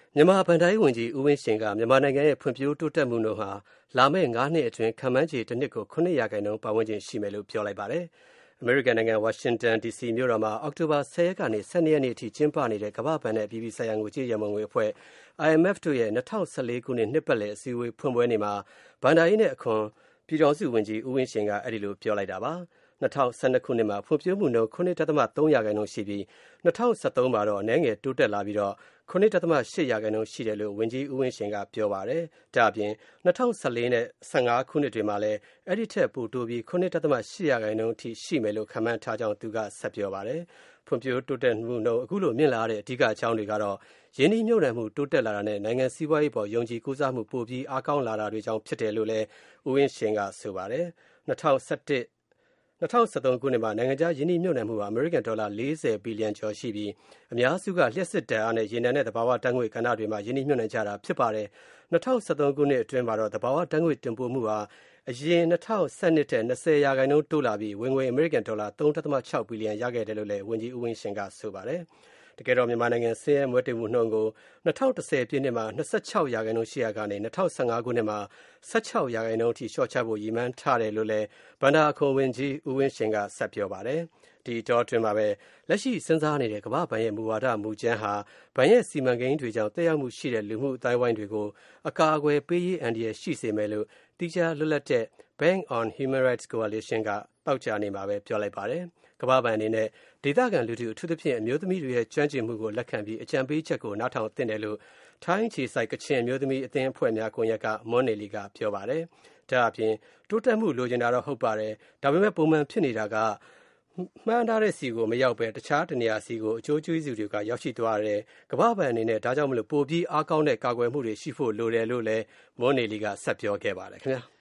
မြန်မာဘဏ္ဍာရေးဝန်ကြီးဦးဝင်းရှိန်ကမြန်မာနိုင်ငံရဲ့ဖွံ့ဖြိုးတိုးတက်မှုနှုန်းဟာလာမယ့်၅နှစ်အတွင်းခန့်မှန်းခြေတစ်နှစ်ကို7%ပတ်ဝန်းကျင်ရှိမယ်လို့ပြောလိုက်ပါတယ်။အမေရိကန်နိုင်ငံဝါရှင်တန် DC မြို့တော်မှာအောက်တိုဘာ10ရက်ကနေ12ရက်နေ့အထိကျင်းပနေတဲ့ကမ္ဘာ့ဘဏ်နဲ့အပြည်ပြည်ဆိုင်ရာငွေကြေးရန်ပုံငွေအဖွဲ့ IMF တို့ရဲ့2014ခုနှစ်နှစ်ပတ်လည်အစည်းအဝေးဖွင့်ပွဲနေ့မှာဘဏ္ဍာရေးနဲ့အခွန်ပြည်ထောင်စုဝန်ကြီးဦးဝင်းရှိန်ကအဲဒီလိုပြောလိုက်တာပါ။2012ခုနှစ်မှာဖွံ့ဖြိုးမှုနှုန်း 9.3% ရှိပြီး2013မှာတော့အနည်းငယ်တိုးတက်လာပြီးတော့ 9.8% ရှိတယ်လို့ဝန်ကြီးဦးဝင်းရှိန်ကပြောပါတယ်။ဒါ့အပြင်2014နဲ့15ခုနှစ်တွေမှာလည်းအဲ့ဒီထက်ပိုတိုးပြီး 9.8% အထိရှိမယ်လို့ခန့်မှန်းထားကြောင်းသူကဆက်ပြောပါတယ်။ဖွံ့ဖြိုးတိုးတက်မှုနှုန်းအခုလိုမြင့်လာတဲ့အဓိကအကြောင်းတွေကတော့ယင်းနှိမ့်ညွတ်နှံမှုတိုးတက်လာတာနဲ့နိုင်ငံစီးပွားရေးပေါ်ယုံကြည်ကိုးစားမှုပိုပြီးအားကောင်းလာတာတွေကြောင့်ဖြစ်တယ်လို့လည်းဦးဝင်းရှိန်ကဆိုပါတယ်။2013ခုနှစ်မှာနိုင်ငံခြားယင်းနှိမ့်ညွတ်နှံမှုဟာအမေရိကန်ဒေါ်လာ40ဘီလီယံကျော်ရှိပြီးအများစုကလျှပ်စစ်ဓာတ်အားနဲ့ရေနံနဲ့သဘာဝဓာတ်ငွေ့ကဏ္ဍတွေမှာယင်းနှိမ့်ညွတ်နှံကြတာဖြစ်ပါတယ်။2013ခုနှစ်အတွင်းမှာတော့သဘာဝဓာတ်ငွေ့တင်ပို့မှုဟာအရင်2012ထက်20%တိုးလာပြီးဝင်ငွေအမေရိကန်ဒေါ်လာ 3.6 ဘီလီယံရခဲ့တယ်လို့လည်းဝန်ကြီးဦးဝင်းရှိန်ကဆိုပါတယ်။တကယ်တော့မြန်မာနိုင်ငံဆင်းရဲမွဲတေမှုနှုန်းကို2010ပြည့်နှစ်မှာ26%ရှိရာကနေ2015ခုနှစ်မှာ16%အထိလျှော့ချဖို့ရည်မှန်းထားတယ်လို့လည်းဘဏ္ဍာအခွန်ဝန်ကြီးဦးဝင်းရှိန်ကဆက်ပြောပါတယ်။ဒီတော့အတွင်းမှာပဲလက်ရှိစဉ်းစားနေတဲ့ကမ္ဘာ့ဘဏ်ရဲ့မူဝါဒမူကြမ်းဟာဘဏ်ရဲ့စီမံကိန်းတွေကြောင့်သက်ရောက်မှုရှိတဲ့လူမှုအတိုင်းဝိုင်းတွေကိုအကာအကွယ်ပေးရေးအန္တရာယ်ရှိစေမယ်လို့တိကျလွတ်လပ်တဲ့ Bank on Human Rights Coalition ကတောက်ကြနေမှာပဲပြောလိုက်ပါတယ်။ကမ္ဘာ့ဘဏ်အနေနဲ့ဒေသခံလူထုအထူးသဖြင့်အမျိုးသမီးတွေရဲ့ကျွမ်းကျင်မှုကိုလက်ခံပြီးအကြံပေးချက်ကိုနားထောင်သင့်တယ်လို့ထိုင်းခြေစိုက်ကချင်အမျိုးသမီးအသင်းအဖွဲ့များကွန်ရက်ကမွန်းနေလီကပြောပါတယ်။ဒါအပြင်တိုးတက်မှုလိုချင်တာတော့ဟုတ်ပါတယ်။ဒါပေမဲ့ပုံမှန်ဖြစ်နေတာကမှန်းထားတဲ့စီကိုမရောက်ပဲတခြားတနေရာစီကိုအကျိုးကျေးဇူးတွေကရောက်ရှိသွားတယ်။ကမ္ဘာ့ဘဏ်အနေနဲ့ဒါကြောင့်မလို့ပိုပြီးအားကောင်းတဲ့ကာကွယ်မှုတွေရှိဖို့လိုတယ်လို့လည်းမွန်းနေလီကဆက်ပြောခဲ့ပါတယ်ခင်ဗျာ။